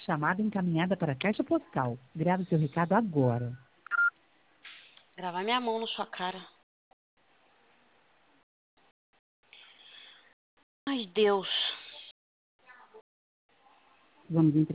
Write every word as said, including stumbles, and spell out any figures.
chamada encaminhada para a caixa postal. Grave seu recado agora. Gravar minha mão na sua cara. Ai, Deus. Vamos entregar.